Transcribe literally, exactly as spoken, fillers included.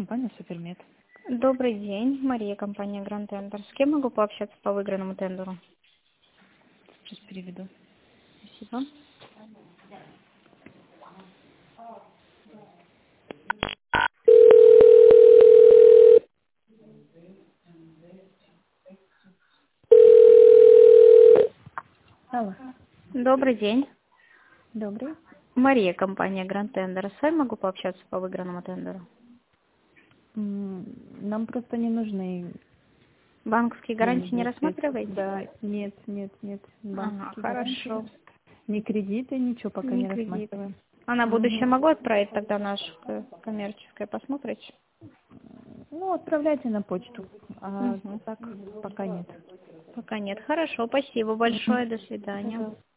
компания Супермед. Добрый день, Мария, компания Grand Tender. С кем могу пообщаться по выигранному тендеру? Сейчас переведу. Спасибо. Алло. Добрый день. Добрый. Мария, компания Grand Tender. С вами могу пообщаться по выигранному тендеру? М, Нам просто не нужны Банковские гарантии не денежные средства. рассматриваете? Да, нет, нет, нет. Ага, Банковские хорошо. гарантии. Ни кредиты, ничего пока Не не кредит. рассматриваем. А на будущее Мгм. могу отправить тогда наше коммерческое, посмотрите? Ну, отправляйте на почту. А Угу. так пока нет. Пока нет. Хорошо, спасибо Мгм. большое, до свидания. Пожалуйста.